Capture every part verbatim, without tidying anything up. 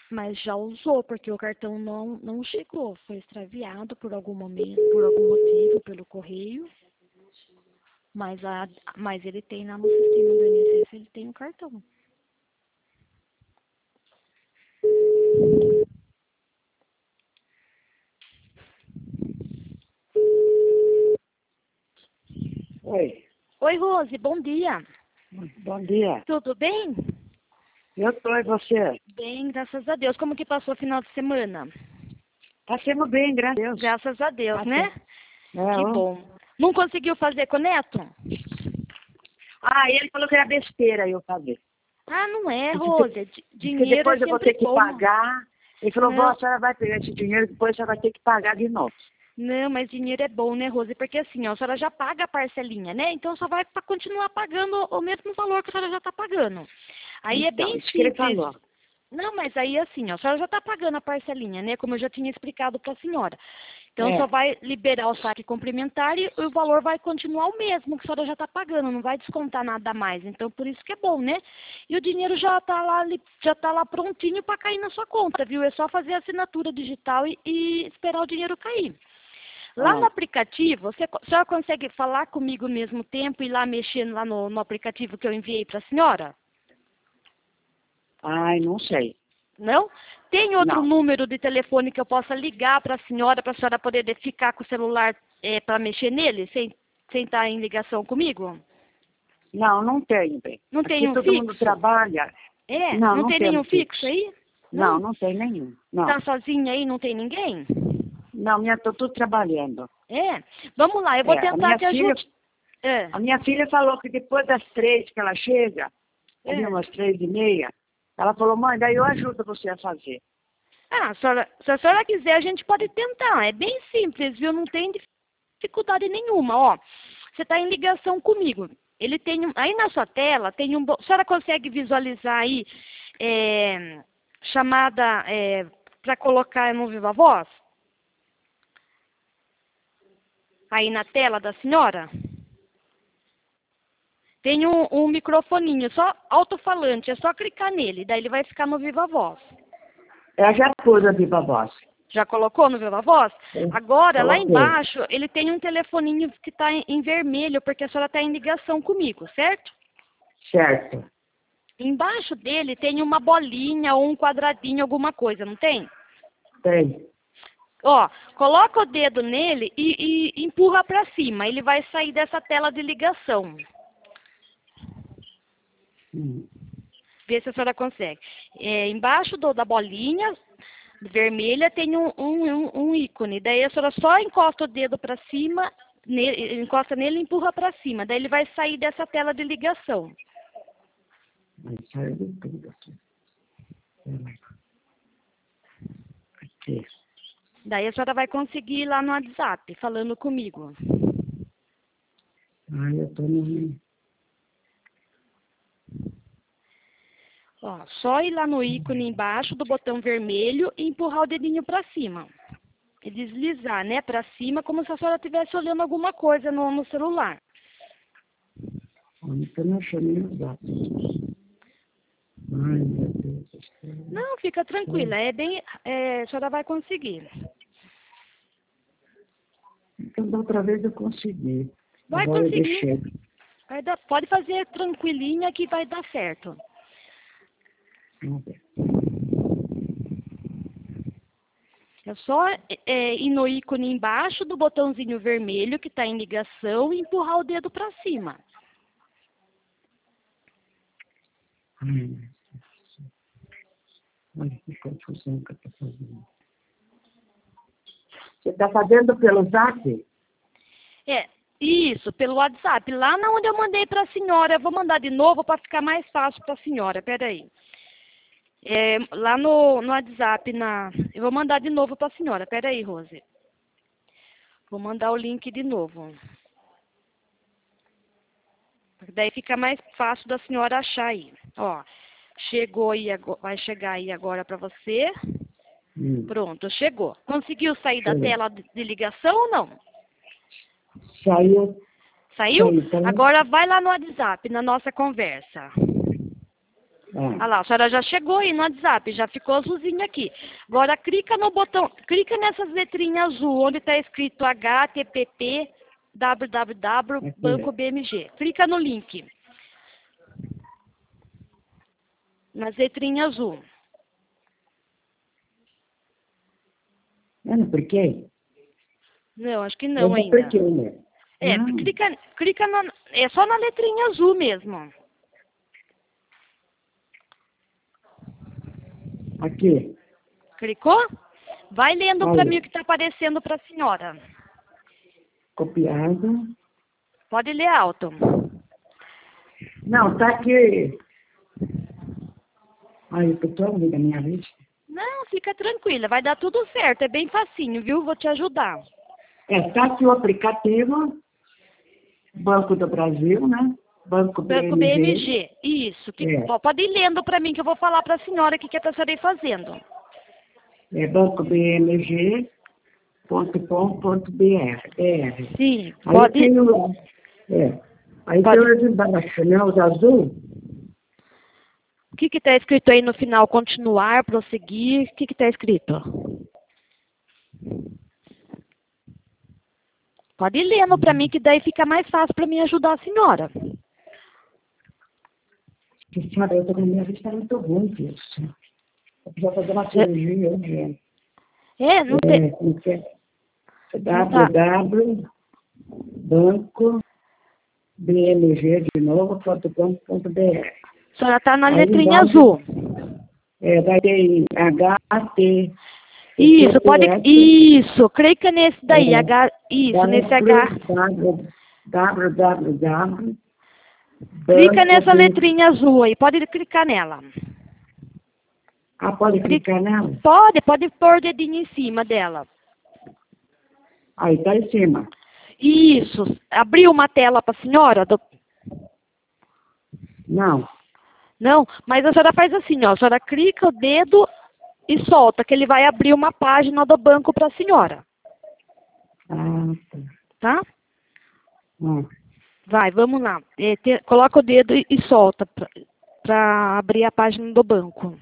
Mas já usou, porque o cartão não, não chegou. Foi extraviado por algum momento, por algum motivo, pelo correio. Mas, a, mas ele tem lá no sistema do I N S S, ele tem o cartão. Oi, Oi, Rose, bom dia. bom dia. Tudo bem? Eu tô, e você? Bem, graças a Deus. Como que passou o final de semana? Tá sendo bem, graças a Deus. Graças a Deus, Tá né? sendo- É, Que ó. bom. Não conseguiu fazer com o Neto? Ah, ele falou que era besteira eu fazer. Ah, não é, Disse Rose. que, Di- disse que Dinheiro é depois eu vou sempre ter que bom. pagar. Ele falou, vó, Não. a senhora vai pegar esse dinheiro, depois a senhora vai ter que pagar de novo. Não, mas dinheiro é bom, né, Rose? Porque assim, ó, a senhora já paga a parcelinha, né? Então só vai pra continuar pagando o mesmo valor que a senhora já está pagando. Aí é Então, bem isso que ele simples. falou. Não, mas aí assim, ó, a senhora já está pagando a parcelinha, né? Como eu já tinha explicado para a senhora. Então É. só vai liberar o saque complementar e o valor vai continuar o mesmo que a senhora já está pagando, não vai descontar nada a mais. Então por isso que é bom, né? E o dinheiro já está lá, li- já tá lá prontinho para cair na sua conta, viu? É só fazer a assinatura digital e, e esperar o dinheiro cair. Lá no Ah, aplicativo, você, co- a senhora consegue falar comigo ao mesmo tempo e ir lá mexendo lá no, no aplicativo que eu enviei para a senhora? ai, não sei. Não? Tem outro Não. número de telefone que eu possa ligar para a senhora, para a senhora poder de- ficar com o celular para mexer nele, sem sem estar em ligação comigo? Não, não tenho, bem. Não tem Aqui um todo mundo fixo? trabalha. É? Não, Não não tem nenhum temos fixo fixo. aí? Não, Não? não tem nenhum. Não. Tá sozinha aí, não tem ninguém? Não, minha, tô tudo trabalhando. É? Vamos lá, eu vou É, a tentar minha te filha, ajudar. É, a minha filha falou que depois das três que ela chega, ali é. umas três e meia, ela falou, mãe, daí eu ajudo você a fazer. Ah, a senhora- se a senhora quiser, a gente pode tentar. É bem simples, viu? Não tem dificuldade nenhuma. Ó, você está em ligação comigo. Ele tem um, aí na sua tela tem um. bo- A senhora consegue visualizar aí é, chamada para colocar no Viva Voz? Aí na tela da senhora? Tem um, um microfoninho, só alto-falante, é só clicar nele, daí ele vai ficar no Viva Voz. Ela já pôs a viva voz. Já colocou no Viva Voz? Agora, lá Coloquei. embaixo, ele tem um telefoninho que está em, em vermelho, porque a senhora está em ligação comigo, certo? Certo. Embaixo dele tem uma bolinha ou um quadradinho, alguma coisa, não tem? Tem. Ó, coloca o dedo nele e, e empurra para cima, ele vai sair dessa tela de ligação. Hum. Vê se a senhora consegue. É, embaixo do, da bolinha vermelha tem um, um, um, um ícone. Daí a senhora só encosta o dedo para cima, ne, encosta nele e empurra para cima. Daí ele vai sair dessa tela de ligação. Mas saiu de tudo aqui. Aqui. Daí a senhora vai conseguir ir lá no WhatsApp, falando comigo. Ai, eu tô no... Ó, só ir lá no ícone embaixo do botão vermelho e empurrar o dedinho para cima. E deslizar, né, para cima, como se a senhora estivesse olhando alguma coisa no, no celular. Eu não tô me achando nem os dados. Ai, meu Deus do céu. Não, fica tranquila, é bem, é, a senhora vai conseguir. Então, da outra vez eu consegui. Vai Agora eu conseguir. deixei. Vai dar, pode fazer tranquilinha que vai dar certo. Vamos ver. É só é, ir no ícone embaixo do botãozinho vermelho que está em ligação e empurrar o dedo para cima. Ai, olha que confusão que eu tô fazendo. Você está fazendo pelo zap? É, isso, pelo WhatsApp. Lá na onde eu mandei para a senhora, eu vou mandar de novo para ficar mais fácil para a senhora. Peraí. É, lá no, no WhatsApp, na, eu vou mandar de novo para a senhora. Peraí, Rose. Vou mandar o link de novo. Daí fica mais fácil da senhora achar aí. Ó, chegou aí, agora- vai chegar aí agora para você. Hum. Pronto, chegou. Conseguiu sair da Chegou. tela de de ligação ou não? Saiu. Saiu? Saiu, tá lá. Agora vai lá no WhatsApp, na nossa conversa. Olha lá, a senhora já chegou aí no WhatsApp, já ficou azulzinho aqui. Agora clica no botão, clica nessas letrinhas azul, onde está escrito H T T P W W W Banco B M G. Clica no link. Nas letrinhas azul. Eu não cliquei? Não, acho que Eu não já ainda. cliquei, né? É, Não. clica, clica na, é só na letrinha azul mesmo. Aqui. Clicou? Vai lendo para Olha. mim o que está aparecendo para a senhora. Copiado. Pode ler alto. Não, tá aqui. Ai, eu tô tão da minha vista. Não, fica tranquila, vai dar tudo certo, é bem facinho, viu? Vou te ajudar. É, tá aqui o aplicativo, Banco do Brasil, né? Banco Banco B M G. B M G, isso. Que, É. pode ir lendo para mim que eu vou falar para a senhora o que, que é para a senhora ir fazendo. É banco b m g ponto com ponto b r. Sim, Aí pode. tem o. É. Aí Pode. tem os embaixo, né? Os azul. O que está escrito aí no final? Continuar, prosseguir. O que está escrito? Pode ir lendo para mim que daí fica mais fácil para mim ajudar a senhora. Que sabe, eu tô com a minha vista muito ruim, isso. Eu preciso fazer uma cirurgia hoje. É, não É, tem. como que é? Não tá. www banco b m g de novo ponto com ponto b r. A senhora está na Aí letrinha embaixo, azul. É, vai ter H T. Isso, pode. Isso, clica nesse daí. É, H, isso, nesse H. www. Clica nessa Banco letrinha azul aí, pode clicar nela. Ah, pode clicar nela? Pode, pode pôr o dedinho em cima dela. Aí tá em cima. Isso, abriu uma tela para a senhora? Do... Não. Não, mas a senhora faz assim, ó, a senhora clica o dedo e solta, que ele vai abrir uma página do banco para a senhora. Ah, Tá? ah. Vai, vamos lá. É, te, coloca o dedo e, e solta para abrir a página do banco.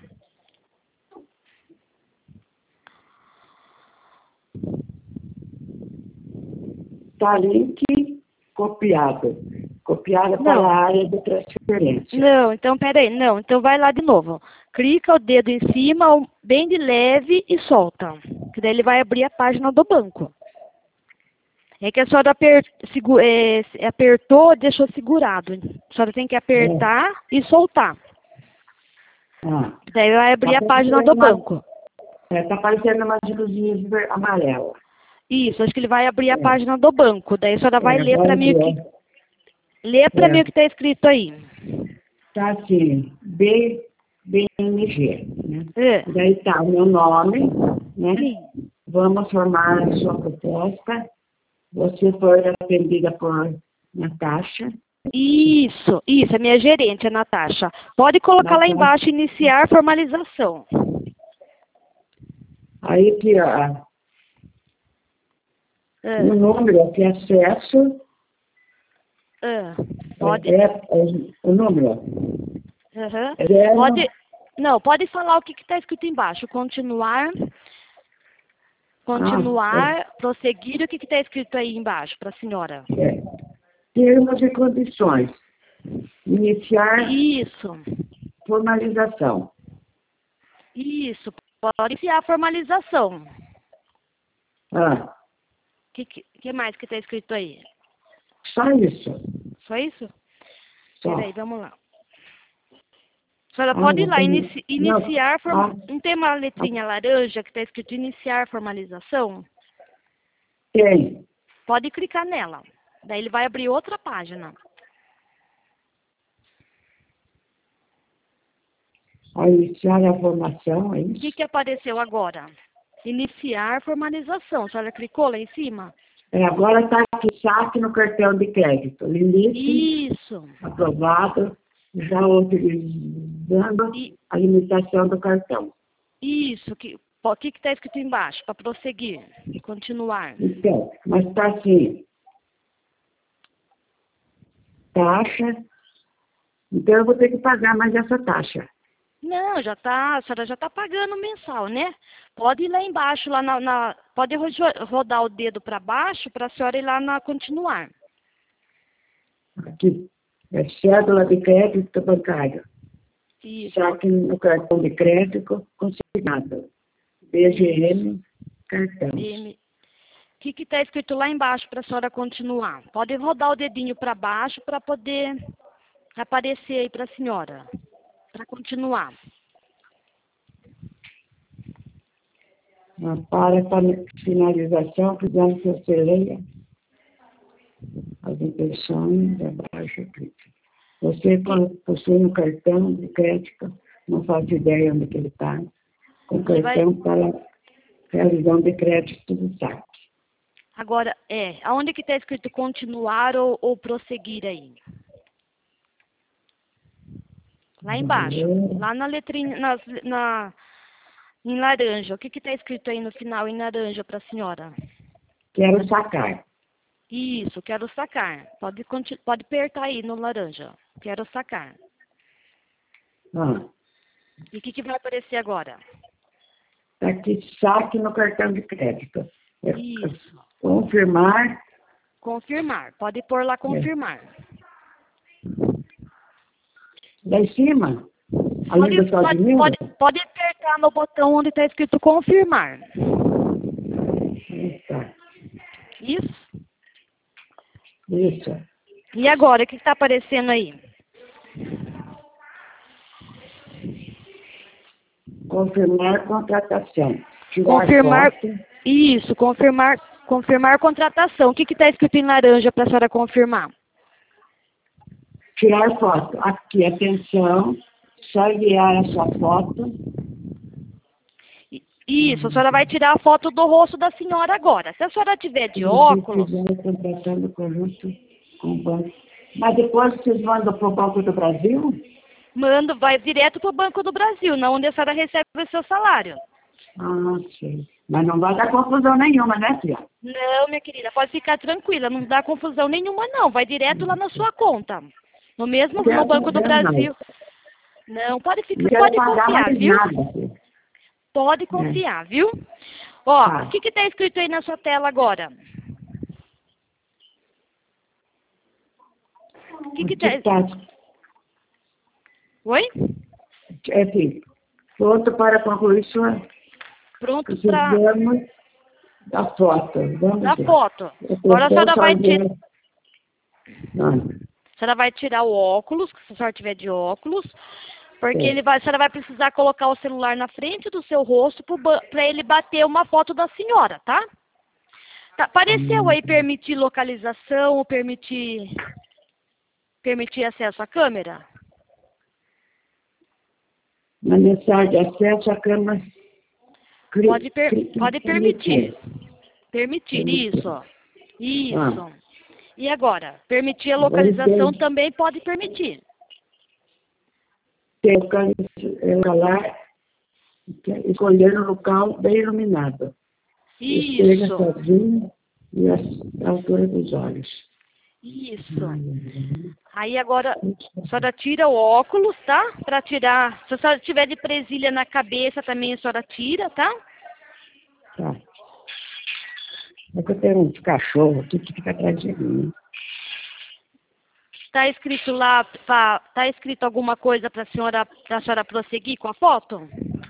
Tá link copiado. Copiado para Não. a área de transferência. Não, então peraí, não, então vai lá de novo. Clica o dedo em cima, bem de leve e solta. Que daí ele vai abrir a página do banco. É que a senhora aper, segu, é, apertou, deixou segurado. A senhora tem que apertar é. e soltar. Ah. Daí vai abrir Tá a página do uma, banco. É, tá aparecendo umas luzinhas amarelas. Isso, acho que ele vai abrir a é. página do banco. Daí a senhora vai é, ler para mim o que... Lê para é. mim o que está escrito aí. Tá assim, B M G, né? É. Daí tá o meu nome, né? Sim. Vamos formar a sua proposta. Você foi atendida por Natasha. Isso, isso, é minha gerente, a Natasha. Pode colocar Natasha. Lá embaixo, iniciar formalização. Aí aqui, ó. É. O número aqui, acesso. É. Pode. É, é, o número. Uhum. É, pode. Não, pode falar o que está escrito embaixo. Continuar. Continuar, ah, é. prosseguir. O que está escrito aí embaixo para a senhora? É. Termos e condições. Iniciar. Isso. Formalização. Isso. Pode iniciar a formalização. Ah. O que, que, que mais que está escrito aí? Só isso. Só isso? Só. Peraí, vamos lá. A senhora ah, pode ir lá, inici, iniciar, não, forma, ah, não tem uma letrinha ah, laranja que está escrito iniciar formalização? Tem. Pode clicar nela. Daí ele vai abrir outra página. A iniciar a formação, é isso? O que, que apareceu agora? Iniciar formalização. A senhora clicou lá em cima? É, agora está aqui, saque no cartão de crédito. Limite. Isso. Aprovado. Já utilizando e, a limitação do cartão. Isso. O que o que está escrito embaixo? Para prosseguir. Continuar. Então, mas está assim. Taxa. Então, eu vou ter que pagar mais essa taxa. Não, já tá, a senhora já está pagando mensal, né? Pode ir lá embaixo, lá na, na pode ro- rodar o dedo para baixo para a senhora ir lá na continuar. Aqui, é cédula de crédito bancário. Isso. Saque no cartão de crédito consignado. B G M, cartão. M. O que está escrito lá embaixo para a senhora continuar? Pode rodar o dedinho para baixo para poder aparecer aí para a senhora. Para continuar. Ah, Para a finalização, precisamos que você leia as impressões abaixo. Clique. Você, quando possui um cartão de crédito, não faz ideia onde que ele está, com Ele vai- cartão para realização de crédito do saque. Agora, é, aonde que está escrito continuar ou, ou prosseguir aí? Lá embaixo, lá na letrinha, nas- na, em laranja. O que está escrito aí no final em laranja para a senhora? Quero sacar. Isso, quero sacar. Pode, conti- pode apertar aí no laranja. Quero sacar. Ah, E o que, que vai aparecer agora? tá aqui, saque no cartão de crédito. É Isso. confirmar. Confirmar. Pode pôr lá confirmar. Lá em cima, além Pode, do saldo pode, mil, pode, pode apertar no botão onde está escrito confirmar. tá. Isso. Isso. E agora, o que está aparecendo aí? Confirmar contratação. Tirar Confirmar. foto. Isso, confirmar, confirmar contratação. O que está escrito em laranja para a senhora confirmar? Tirar foto. Aqui, atenção. Só enviar a sua foto. Isso, a senhora vai tirar a foto do rosto da senhora agora. Se a senhora tiver de óculos, Contratando conjunto com o banco. Mas depois vocês mandam para o Banco do Brasil? manda, vai direto para o Banco do Brasil, na onde a senhora recebe o seu salário. Ah, sei. Mas não vai dar confusão nenhuma, né, filha? Não, minha querida, pode ficar tranquila, não dá confusão nenhuma não, vai direto lá na sua conta. No mesmo no Quero Banco do pagar Brasil. mais. Não, pode Não ficar, quero pode pagar confiar, mais viu? nada, filha. Pode confiar, viu? Ó, Tá. o que está escrito aí na sua tela agora? O que que tá... Tá. Oi? É assim, pronto para concluir sua... Pronto para Precisamos da foto. Vamos da ver. foto. Agora a senhora vai tirar, Não. a senhora vai tirar o óculos, se a senhora tiver de óculos, porque É. ele vai, a senhora vai precisar colocar o celular na frente do seu rosto para ele bater uma foto da senhora, tá? Tá, apareceu aí permitir localização ou permitir permitir acesso à câmera? Na mensagem de acesso à câmera. cri- Pode, per, cri- pode permitir. Permitir, Permitir. isso. Isso. Ah. E agora? Permitir a Agora localização entendi. também pode permitir. Tem o cara lá, escolher um local bem iluminado. Chega Isso. sozinho e a, a altura dos olhos. Isso. Aí agora, a senhora tira o óculos, tá? Para tirar. Se a senhora tiver de presilha na cabeça também, a senhora tira, tá? Tá. É que eu tenho um cachorro aqui que fica atrás de mim. Tá escrito lá, pra, tá escrito alguma coisa para a senhora, pra senhora prosseguir com a foto?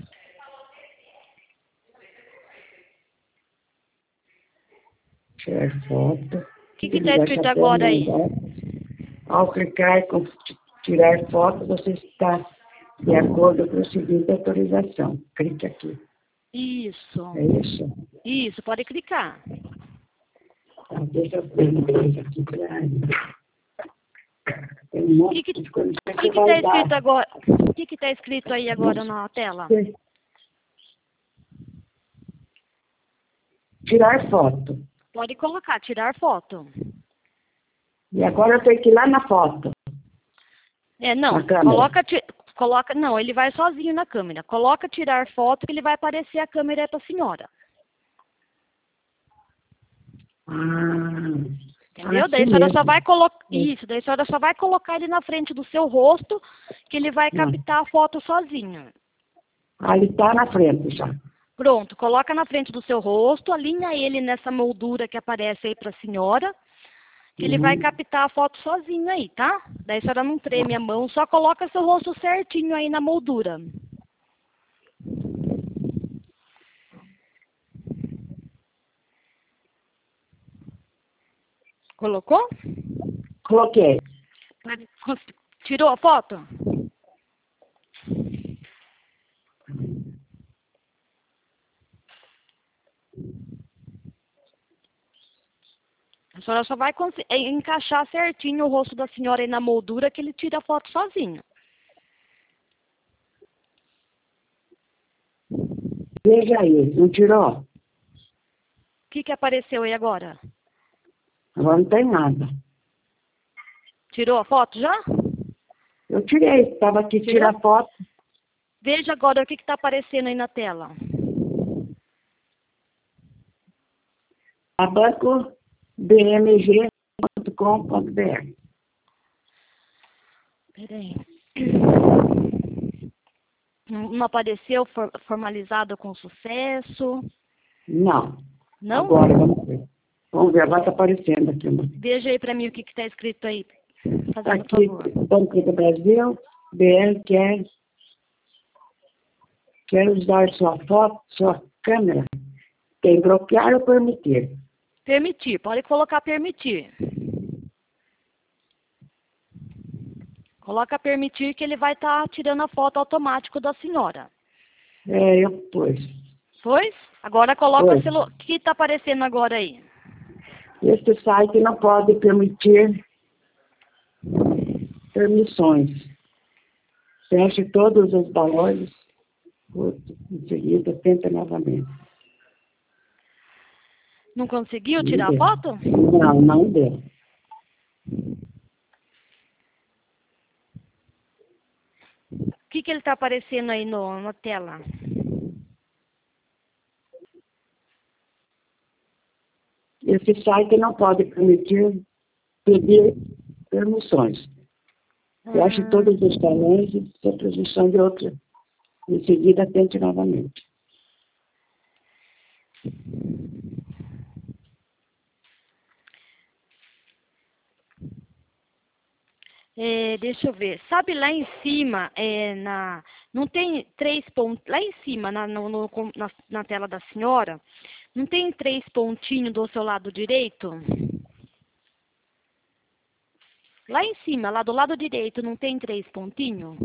Tirar foto. O que que tá escrito agora aí? Ao clicar em tirar foto, você está de acordo com o seguinte autorização. Clique aqui. Isso. É isso? Isso, pode clicar. Tá, deixa eu ver uma coisa aqui pra... Tem um O monte que que, de coisa que, que que vai tá escrito dar. agora? O que que tá escrito aí agora na tela? Tirar foto. Pode colocar, tirar foto. E agora eu tenho que ir lá na foto. É, não, Na câmera. coloca, ti- coloca, não, ele vai sozinho na câmera. Coloca tirar foto que ele vai aparecer a câmera para a senhora. Ah, Entendeu? Assim Daí a senhora mesmo. só vai colocar. É. Isso, daí a senhora só vai colocar ele na frente do seu rosto, que ele vai captar a foto sozinho. Aí ele está na frente já. Pronto, coloca na frente do seu rosto, alinha ele nessa moldura que aparece aí para a senhora, que ele Uhum. vai captar a foto sozinho aí, tá? Daí a senhora não treme a mão, só coloca seu rosto certinho aí na moldura. Colocou? Coloquei. Tirou a foto? A senhora só vai encaixar certinho o rosto da senhora aí na moldura que ele tira a foto sozinho. Veja aí, não tirou? O que que apareceu aí agora? Agora não tem nada. Tirou a foto já? Eu tirei, estava aqui tirar a foto. Veja agora o que está aparecendo aí na tela. A banco b m g ponto com ponto b r. Peraí. Não, não apareceu for, formalizado com sucesso? Não. Não? Agora, vamos ver. Vamos ver, agora está aparecendo aqui. Uma. Veja aí para mim o que está escrito aí. Fazendo Aqui, favor. Banco do Brasil, B R quer, quer usar sua foto, sua câmera. Tem bloquear ou permitir? Permitir, pode colocar permitir. Coloca permitir que ele vai estar tá tirando a foto automático da senhora. É, eu pus. Pois? Agora coloca Pois. o celular. O que está aparecendo agora aí? Este site não pode permitir permissões. Feche todos os valores. Em seguida, tenta novamente. Não conseguiu Não tirar a deu. foto? Não, não deu. O que, que ele está aparecendo aí no, na tela? Esse site não pode permitir pedir permissões. Feche Ah, todos os canais e a posição de outra. Em seguida, tente novamente. é, deixa eu ver. Sabe lá em cima, é, na, não tem três pontos. Lá em cima, na, no, no, na, na tela da senhora, não tem três pontinhos do seu lado direito? Lá em cima, lá do lado direito, não tem três pontinhos?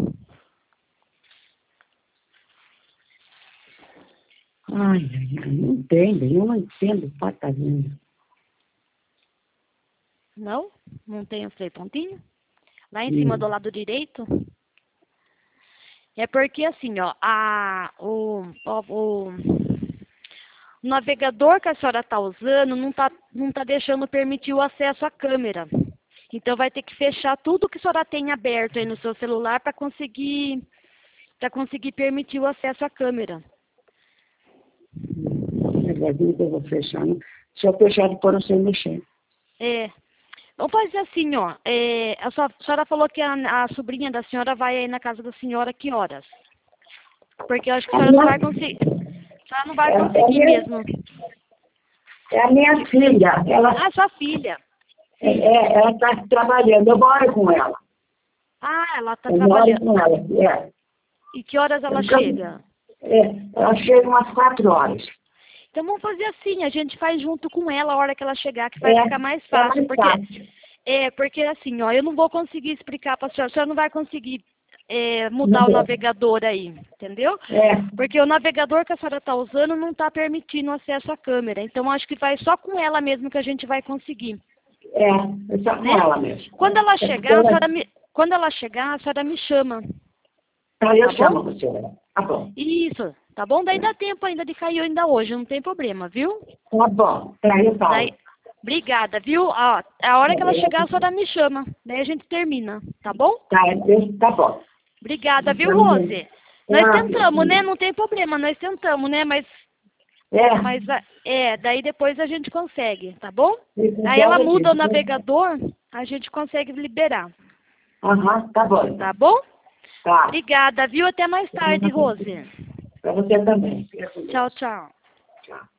Ai, ai, ai, não entendo, eu não entendo patalinha. Não? Não tem os três pontinhos? Lá em Hum. cima do lado direito? É porque assim, ó, a, o, o, o navegador que a senhora está usando não está não tá deixando permitir o acesso à câmera. Então vai ter que fechar tudo que a senhora tem aberto aí no seu celular para conseguir, para conseguir permitir o acesso à câmera. Negocinho que eu vou fechar. Né? Se eu fechar, depois sem mexer. É. Vamos fazer assim, ó. É, a, sua, a senhora falou que a, a sobrinha da senhora vai aí na casa da senhora que horas? Porque eu acho que a senhora não vai conseguir. A senhora não vai conseguir mesmo. É a minha filha. Ela Ah, sua filha. é, é, ela está trabalhando. Eu moro com ela. Ah, ela está Eu moro trabalhando. com ela. É. E que horas ela Então, chega? É, ela chega umas quatro horas. Então vamos fazer assim, a gente faz junto com ela a hora que ela chegar, que vai É, ficar mais é fácil. mais porque, fácil. é, porque assim, ó, eu não vou conseguir explicar para a senhora, a senhora não vai conseguir é, mudar Não o dá. navegador aí, entendeu? É, Porque o navegador que a senhora está usando não está permitindo acesso à câmera. Então acho que vai só com ela mesmo que a gente vai conseguir. é, é só com Né? ela mesmo. Quando ela É porque chegar, a ela- senhora me, quando ela chegar, a senhora me chama. Tá, eu Tá chamo bom? você. Tá bom. Isso, tá bom? Daí dá tempo ainda de cair ainda hoje, não tem problema, viu? Tá bom. Tá, eu falo. Daí, obrigada, viu? Ó, a hora que ela chegar, a senhora me chama. Daí a gente termina, tá bom? Tá, eu- tá bom. Obrigada, viu, Tá bom. Rose? Nós Ah, tentamos, sim. né? Não tem problema, nós tentamos, né? Mas É. Mas, a- é, daí depois a gente consegue, tá bom? Isso, Aí ela então, muda o isso. navegador, a gente consegue liberar, Aham, tá bom. tá bom? Tá. Obrigada, viu? Até mais tarde, Rose. Pra você também. Tchau, tchau. Tchau.